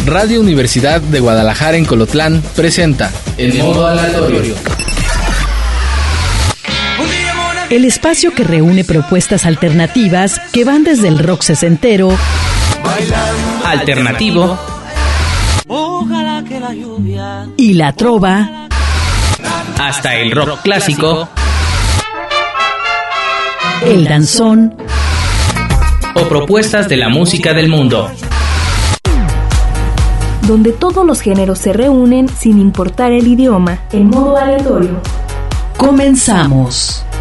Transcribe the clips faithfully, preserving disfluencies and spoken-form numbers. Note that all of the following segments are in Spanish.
Radio Universidad de Guadalajara en Colotlán presenta El Modo Aleatorio. El espacio que reúne propuestas alternativas que van desde el rock sesentero, alternativo y la trova, hasta el rock clásico, el danzón o propuestas de la música del mundo, donde todos los géneros se reúnen sin importar el idioma. El Modo Aleatorio. Comenzamos.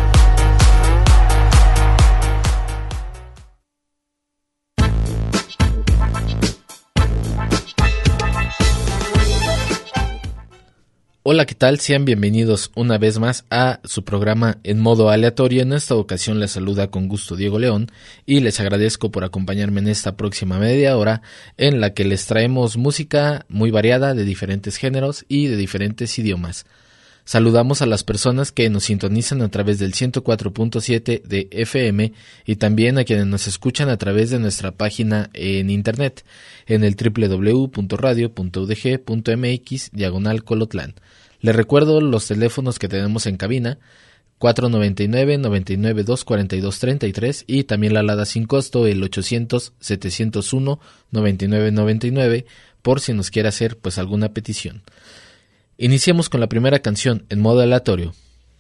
Hola, ¿qué tal? Sean bienvenidos una vez más a su programa En Modo Aleatorio. En esta ocasión les saluda con gusto Diego León y les agradezco por acompañarme en esta próxima media hora en la que les traemos música muy variada de diferentes géneros y de diferentes idiomas. Saludamos a las personas que nos sintonizan a través del ciento cuatro punto siete de F M y también a quienes nos escuchan a través de nuestra página en internet en el doble u doble u doble u punto radio punto u d g punto m x diagonal Colotlán. Les recuerdo los teléfonos que tenemos en cabina, cuatro noventa y nueve, noventa y nueve, doscientos cuarenta y dos, treinta y tres y también la alada sin costo, el ochocientos, setecientos uno, noventa y nueve noventa y nueve, por si nos quiere hacer pues alguna petición. Iniciemos con la primera canción en modo aleatorio.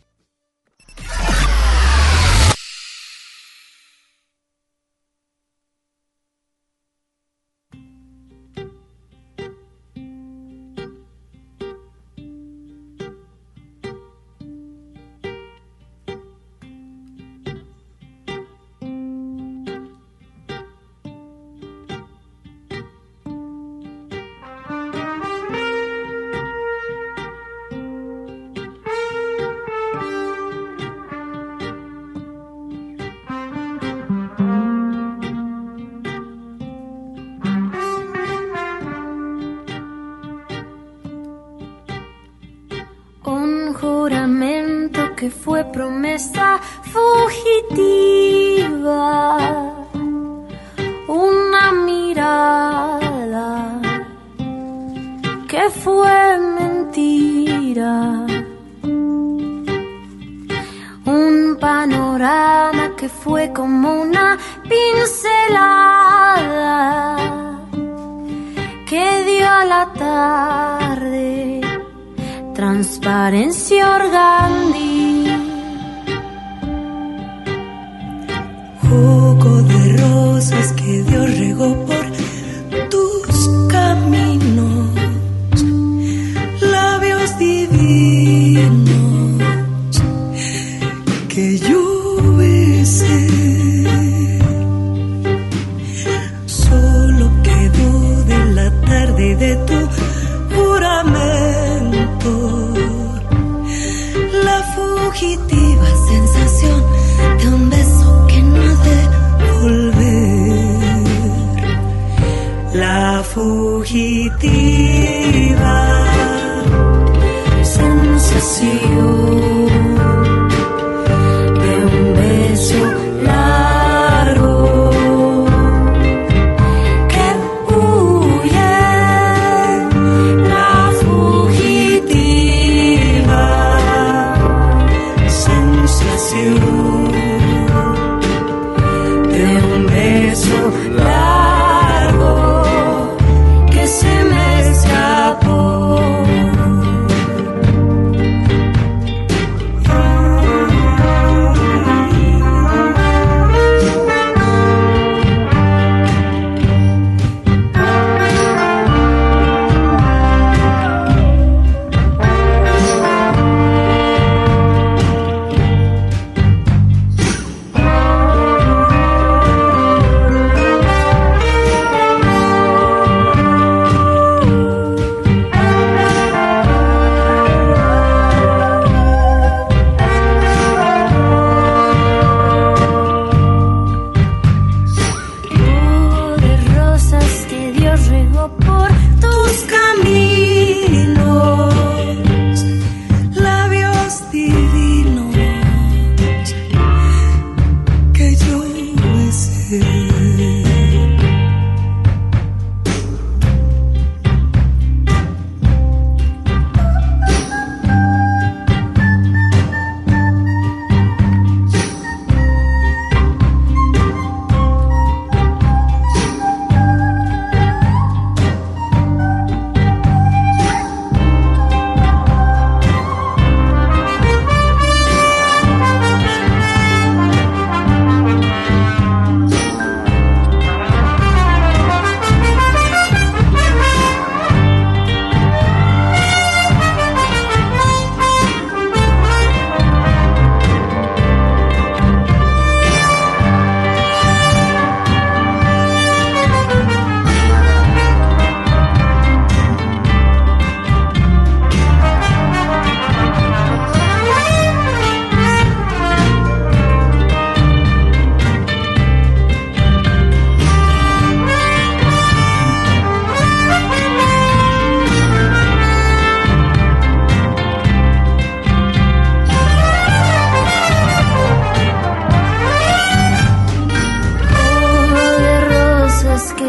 Que fue promesa fugitiva, una mirada que fue mentira, un panorama que fue como una pincelada que dio a la tarde transparencia orgánica. Jugo de rosas que Dios regó por tus caminos, labios divinos que yo besé. Solo quedó de la tarde de tu juramento la fugitiva sensación de un beso que no ha de volver. La fugitiva sensación de un beso largo que huye. La fugitiva sensación de un beso largo que se me escapó.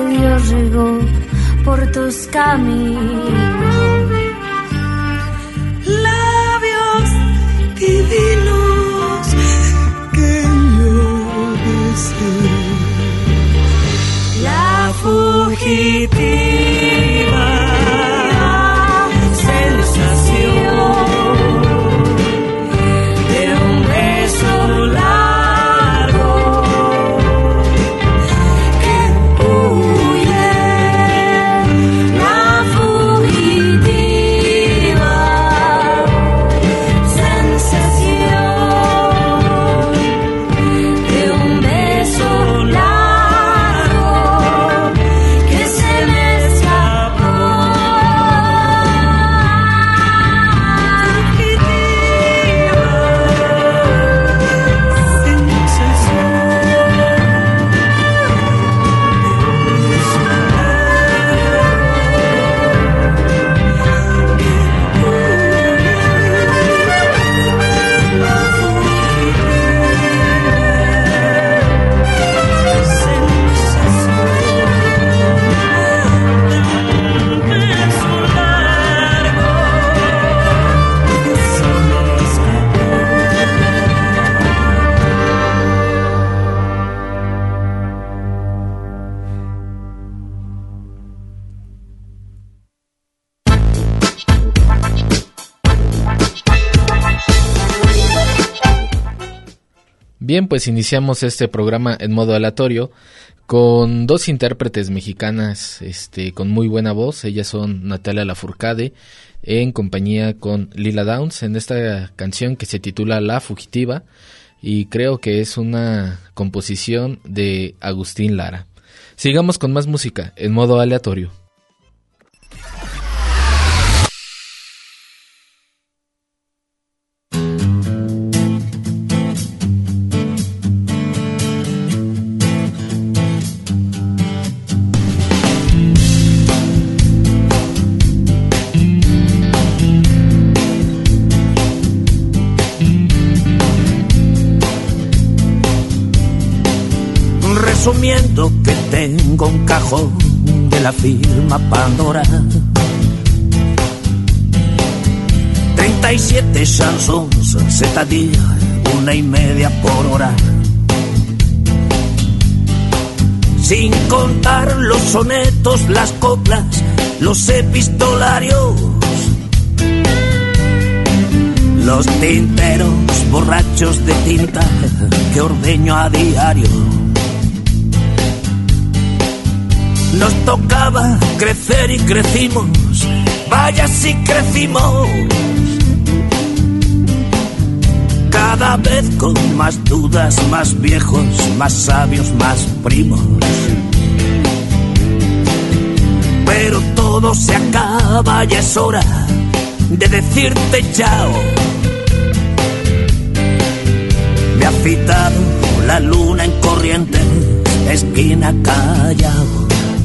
Dios regó por tus caminos. Labios divinos que yo besé. La fugitiva sensación de un beso largo que huye. La fugitiva sensación de un beso largo que se me escapó. Bien, pues iniciamos este programa en modo aleatorio con dos intérpretes mexicanas este, con muy buena voz. Ellas son Natalia Lafourcade en compañía con Lila Downs en esta canción que se titula La Fugitiva, y creo que es una composición de Agustín Lara. Sigamos con más música en modo aleatorio. Resumiendo que tengo un cajón de la firma Pandora, treinta y siete chansons, c'est-à-dire una y media por hora, sin contar los sonetos, las coplas, los epistolarios, los tinteros borrachos de tinta que ordeño a diario. Nos tocaba crecer y crecimos, vaya si crecimos, cada vez con más dudas, más viejos, más sabios, más primos. Pero todo se acaba, ya es hora de decirte chao. Me ha citado la luna en Corrientes, esquina Callao.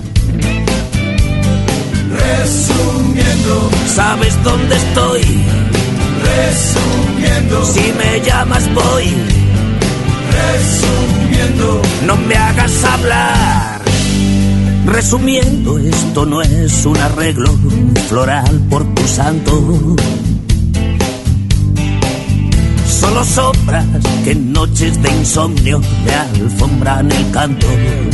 Resumiendo, ¿sabes dónde estoy? Resumiendo, si me llamas voy. Resumiendo, no me hagas hablar. Resumiendo, esto no es un arreglo floral por tu santo. Solo sombras que en noches de insomnio me alfombran el canto.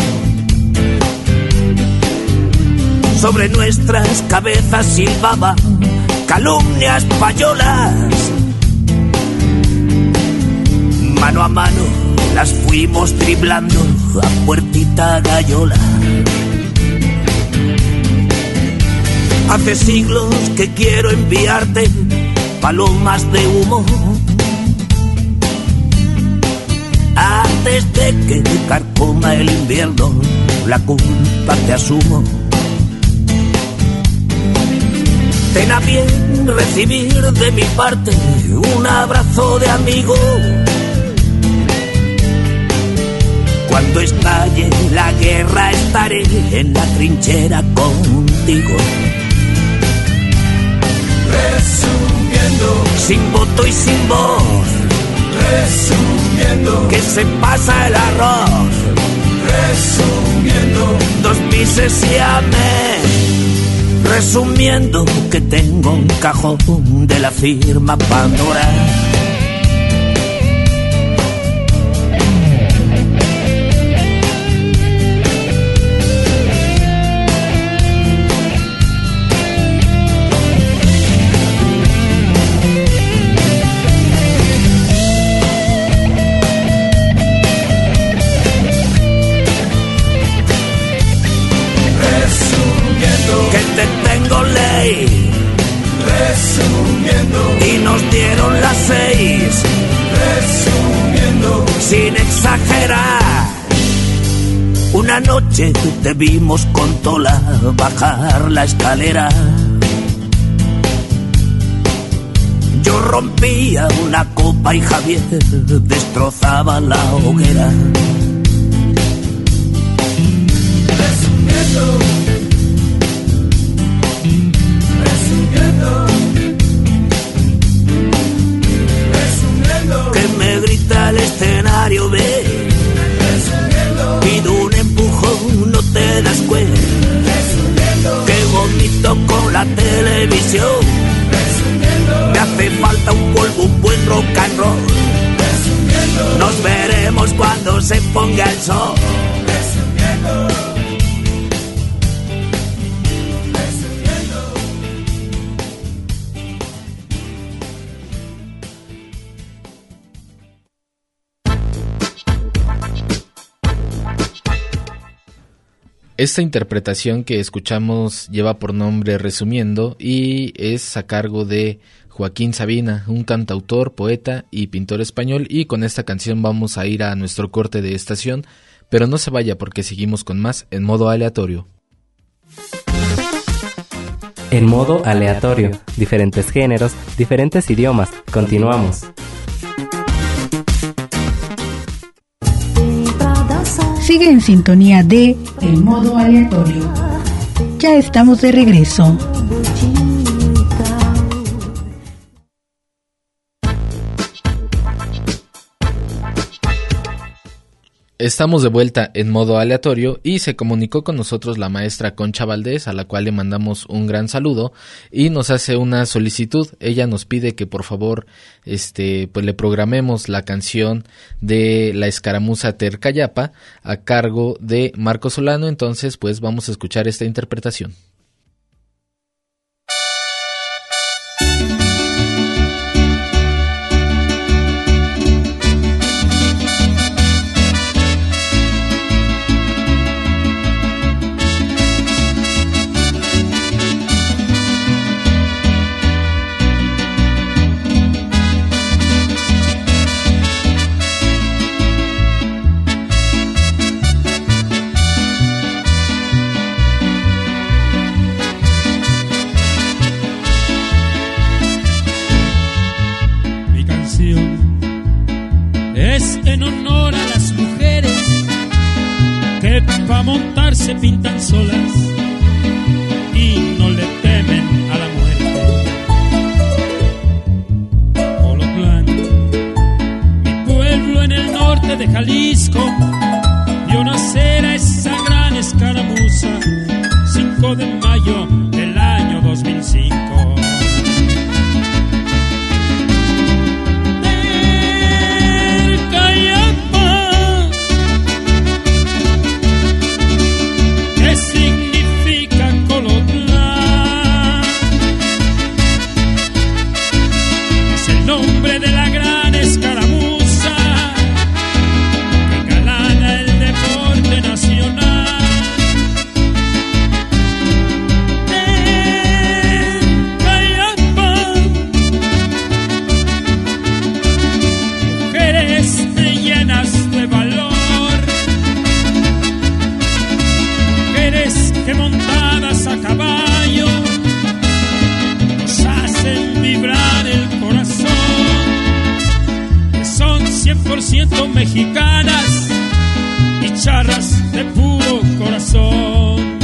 Sobre nuestras cabezas silbaban calumnias payolas. Mano a mano las fuimos driblando a puertita gallola. Hace siglos que quiero enviarte palomas de humo, antes de que carcoma el invierno, la culpa te asumo. Ten a bien recibir de mi parte un abrazo de amigo. Cuando estalle la guerra estaré en la trinchera contigo. Resumiendo, sin voto y sin voz. Resumiendo, que se pasa el arroz. resumiendo, dos mises y amén, resumiendo que tengo un cajón de la firma Pandora. Y nos dieron las seis, resumiendo, sin exagerar. Una noche te vimos con Tola bajar la escalera. Yo rompía una copa y Javier destrozaba la hoguera. Resumiendo, resumiendo. Que me grita el escenario, ve. Resumiendo. Pido un empujón, no te das cuenta. Resumiendo. Que vomito con la televisión. Resumiendo. Me hace falta un polvo, un buen rock and roll. Resumiendo. Nos veremos cuando se ponga el sol. Resumiendo. Esta interpretación que escuchamos lleva por nombre Resumiendo y es a cargo de Joaquín Sabina, un cantautor, poeta y pintor español, y con esta canción vamos a ir a nuestro corte de estación, pero no se vaya porque seguimos con más en modo aleatorio. En modo aleatorio, diferentes géneros, diferentes idiomas, continuamos. Sigue en sintonía de El Modo Aleatorio. Ya estamos de regreso. Estamos de vuelta en modo aleatorio y se comunicó con nosotros la maestra Concha Valdés, a la cual le mandamos un gran saludo y nos hace una solicitud. Ella nos pide que por favor este pues le programemos la canción de La Escaramuza Tercayapa a cargo de Marco Solano. Entonces pues vamos a escuchar esta interpretación. Es en honor a las mujeres que pa' montar se pintan solas y no le temen a la muerte. Colotlán, mi pueblo en el norte de Jalisco, vio nacer a esa gran escaramuza, cinco de mayo del año dos mil cinco. ¿Qué significa Colotlán? Es el nombre de la gran escaramuza que galana el deporte nacional. En Cayapa, mujeres llenas de valor, que montadas a caballo nos hacen vibrar el corazón, que son cien por ciento mexicanas y charras de puro corazón.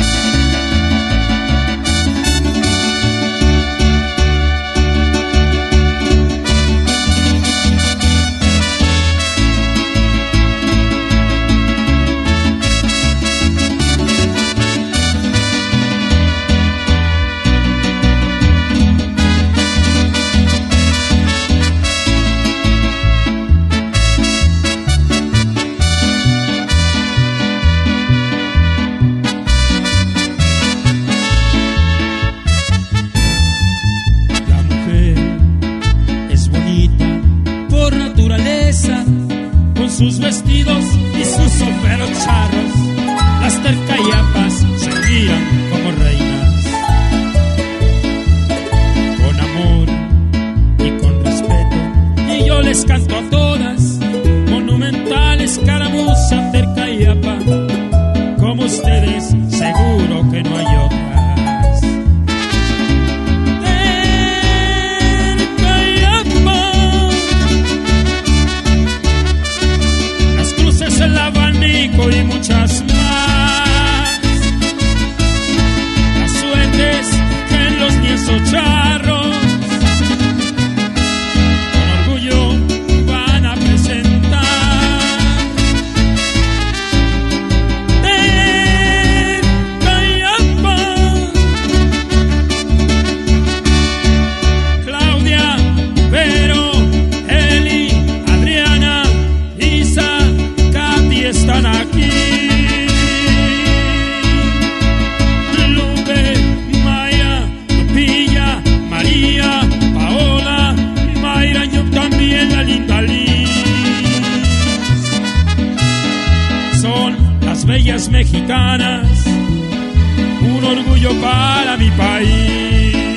orgullo para mi país.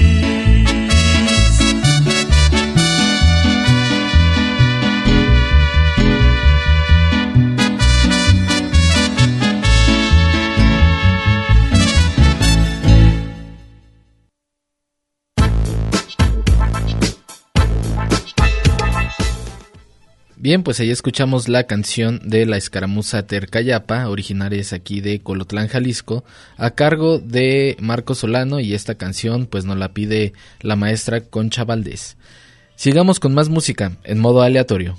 Bien, pues ahí escuchamos la canción de la escaramuza Tercayapa, originarias aquí de Colotlán, Jalisco, a cargo de Marco Solano, y esta canción pues nos la pide la maestra Concha Valdés. Sigamos con más música en modo aleatorio.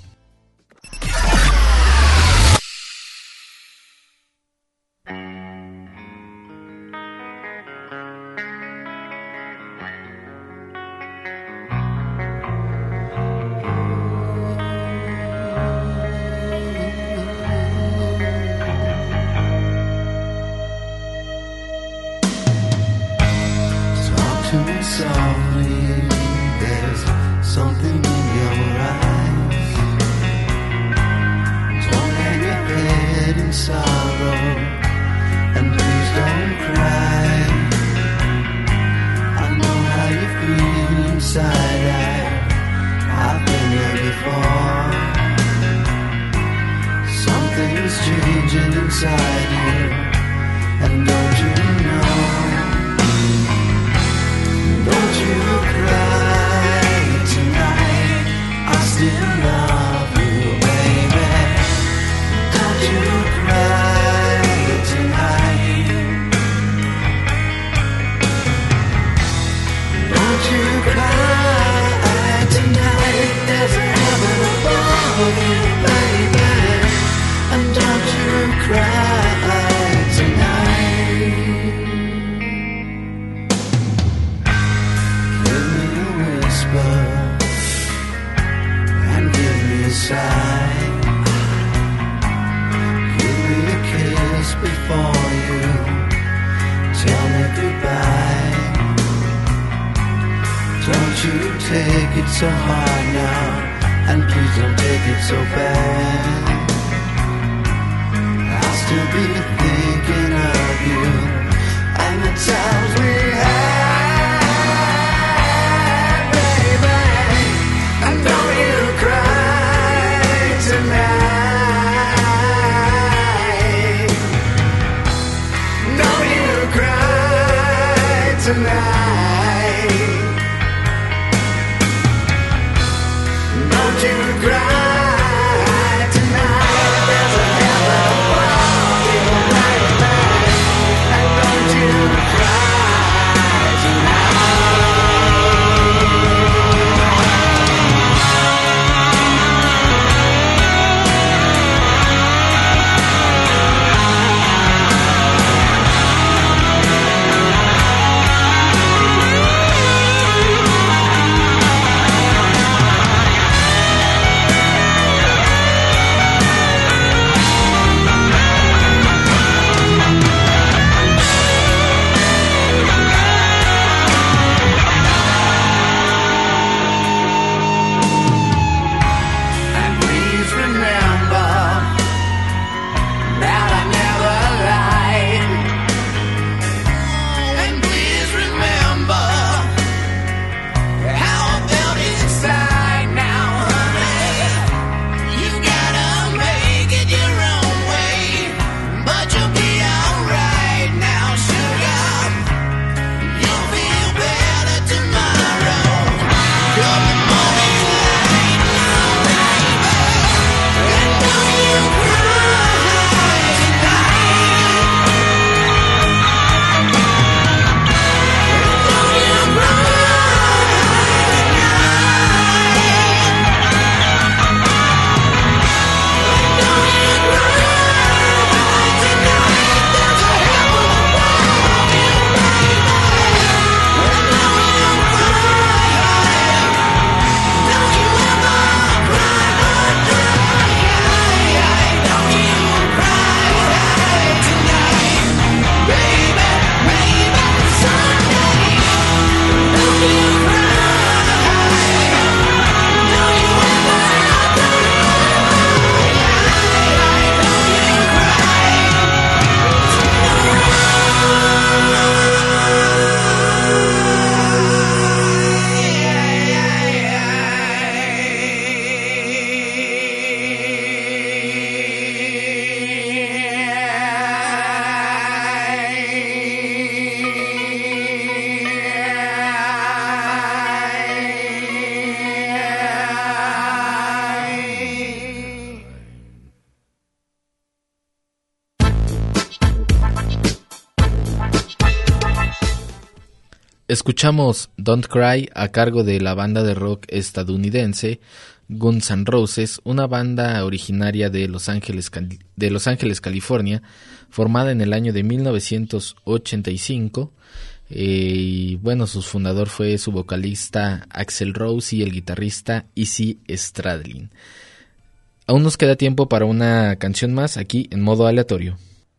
Escuchamos Don't Cry a cargo de la banda de rock estadounidense Guns N' Roses, una banda originaria de Los Ángeles, de Los Ángeles, California, formada en el año de mil novecientos ochenta y cinco. Eh, y bueno, su fundador fue su vocalista Axl Rose y el guitarrista Izzy Stradlin. Aún nos queda tiempo para una canción más aquí en modo aleatorio.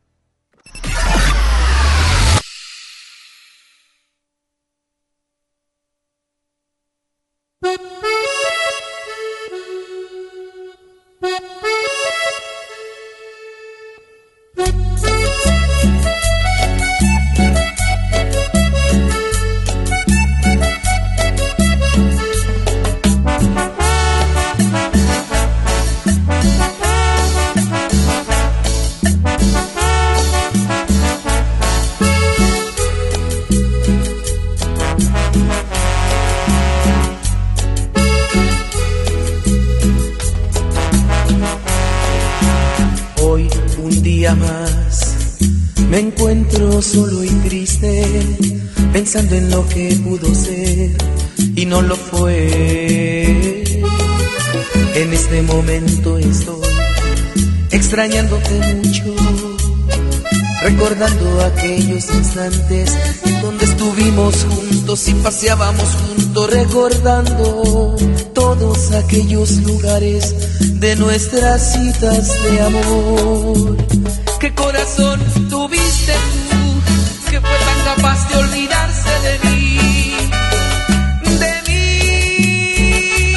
Solo y triste, pensando en lo que pudo ser y no lo fue. En este momento estoy extrañándote mucho, recordando aquellos instantes en donde estuvimos juntos y paseábamos juntos, recordando todos aquellos lugares de nuestras citas de amor. ¿Qué corazón tuviste tú que fue tan capaz de olvidarse de mí? De mí,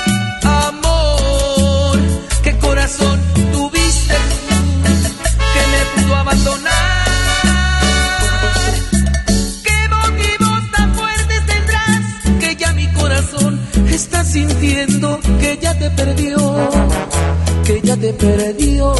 amor. ¿Qué corazón tuviste tú que me pudo abandonar? ¿Qué motivos tan fuertes tendrás que ya mi corazón está sintiendo que ya te perdió, que ya te perdió?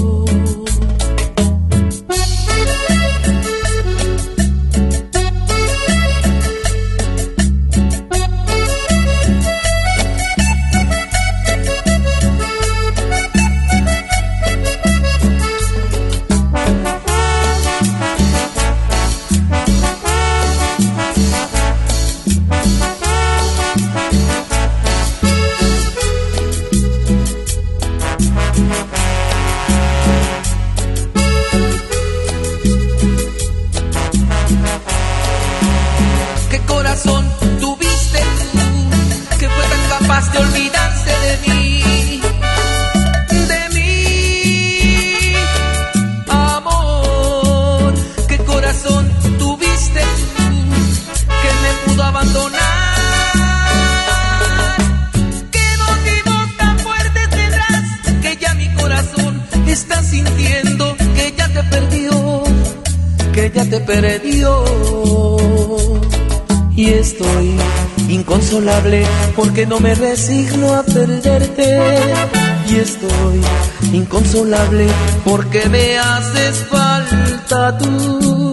Porque no me resigno a perderte y estoy inconsolable porque me haces falta tú.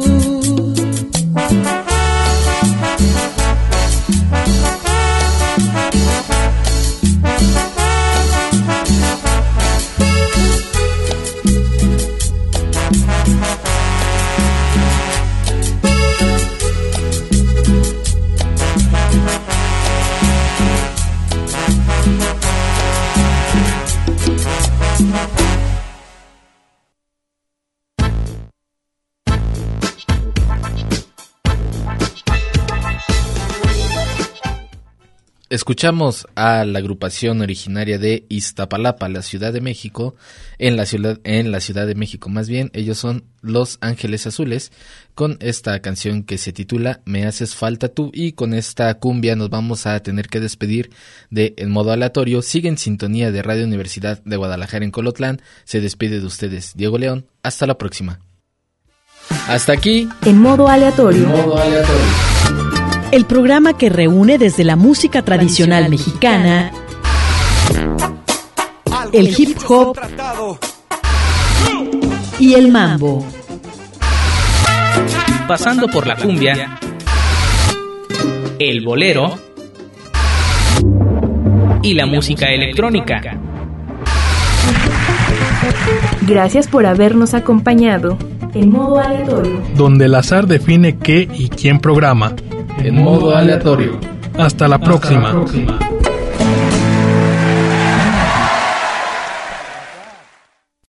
Escuchamos a la agrupación originaria de Iztapalapa, la Ciudad de México, en la ciudad, en la Ciudad de México más bien. Ellos son Los Ángeles Azules, con esta canción que se titula Me haces falta tú, y con esta cumbia nos vamos a tener que despedir de En Modo Aleatorio. Sigue en sintonía de Radio Universidad de Guadalajara en Colotlán. Se despide de ustedes Diego León. Hasta la próxima. Hasta aquí En Modo Aleatorio. En Modo Aleatorio. El programa que reúne desde la música tradicional mexicana, el hip hop y el mambo, pasando por la cumbia, el bolero y la música electrónica. Gracias por habernos acompañado en Modo Aleatorio, donde el azar define qué y quién programa. en modo aleatorio. Hasta la próxima. Hasta la próxima.